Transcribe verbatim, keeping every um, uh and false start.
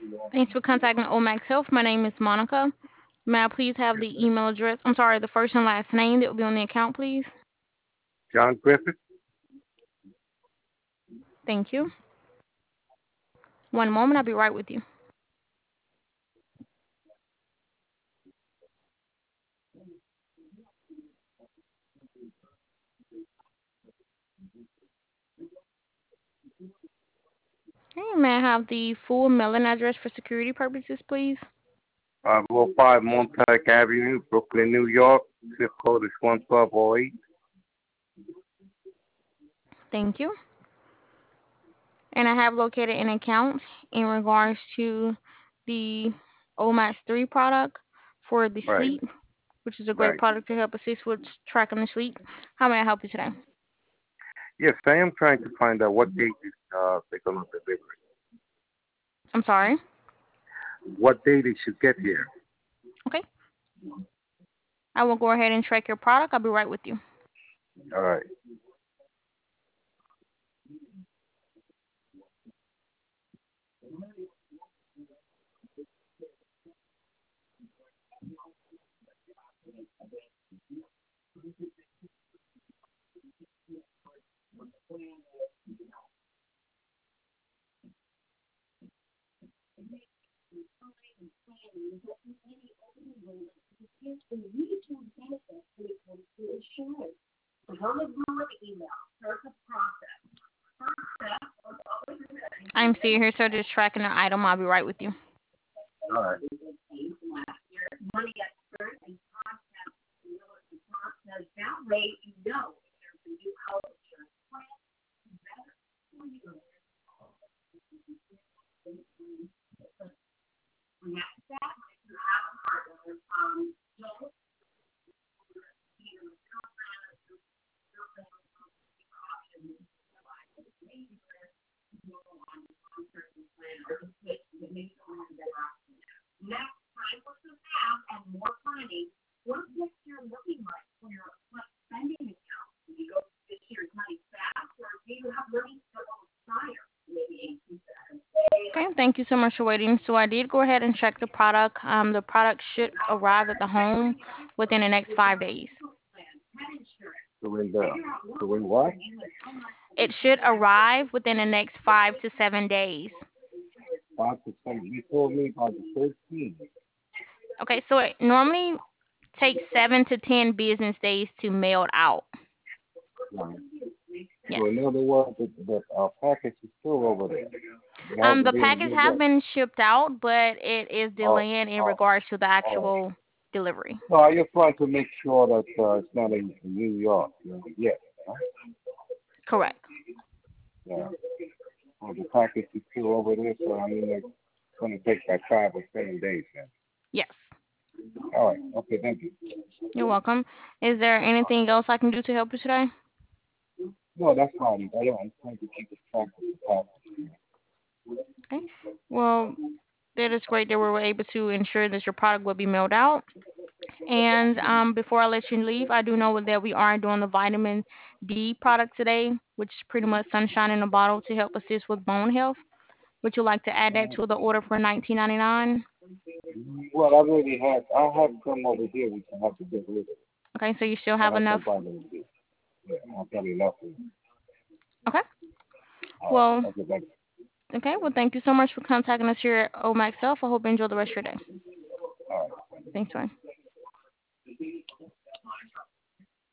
Thanks for contacting Omax Health. My name is Monica. May I please have the email address? I'm sorry, the first and last name that will be on the account, please. John Griffith. Thank you. One moment, I'll be right with you. Okay, may I have the full mailing address for security purposes, please? Uh, four oh five Montauk Avenue, Brooklyn, New York. Zip code is one twelve oh eight. Thank you. And I have located an account in regards to the Omax three product for the Right, sleep, which is a great right. product to help assist with tracking the sleep. How may I help you today? Yes, I am trying to find out what date is, uh, they're going to deliver it. I'm sorry? What date it should get here. Okay. I will go ahead and track your product. I'll be right with you. All right. I'm still here, sir, just tracking the item. I'll be right with you. All right. Okay, thank you so much for waiting. So I did go ahead and check the product. Um, the product should arrive at the home within the next five days. So in the, so in what? It should arrive within the next five to seven days. Five to seven. You told me about the thirteenth. Okay, so it normally takes seven to ten business days to mail out. Right. Yes. So in other words, the, the uh, package is still over there. It Um, hasn't the been package has yet. been shipped out, but it is Oh, delaying in oh, regards to the oh. actual delivery. So I just want to make sure that uh, it's not in, in New York. You know, yet. Huh? Correct. Yeah. Well, the package is still over there, so I mean, it's going to take like five or seven days then. Yes. All right. Okay. Thank you. You're welcome. Is there anything else I can do to help you today? No, that's fine. I don't. I'm trying to keep the track of the package. Okay. Well, that is great that we were able to ensure that your product will be mailed out. And um, before I let you leave, I do know that we are doing the vitamin D product today, which is pretty much sunshine in a bottle to help assist with bone health. Would you like to add that to the order for nineteen ninety-nine? Well, I already have. I have some over here which I have to get rid of. Okay, so you still I have have enough. some vitamin D. Yeah, I've got enough. Of it. Okay. All right. Well, Okay. Thank you. okay. Well, thank you so much for contacting us here at Omax Health. I hope you enjoy the rest of your day. All right. Thanks, Ryan.